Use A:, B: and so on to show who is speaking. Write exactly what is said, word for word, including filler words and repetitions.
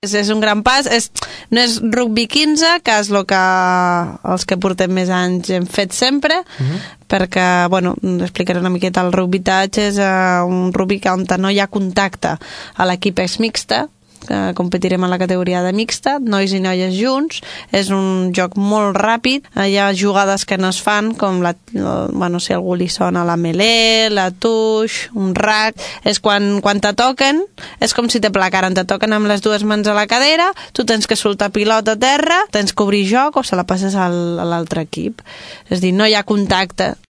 A: És, és un gran pas. És, no és rugby quinze, que és el que els que portem més anys hem fet sempre, uh-huh. perquè, bueno, explicaré una miqueta, el rugby touch és uh, un rugby on no hi ha contacte a l'equip és mixta, que competirem a la categoria de mixta, nois i noies junts. És un joc molt ràpid, hi ha jugades que no es fan, com la, bueno, si a algú li sona la melé, la touche, un rack. És quan, quan te toquen, és com si te placaren, te toquen amb les dues mans a la cadera, tu tens que soltar pilota a terra, tens que obrir joc o se la passes al, a l'altre equip. És a dir, no hi ha contacte.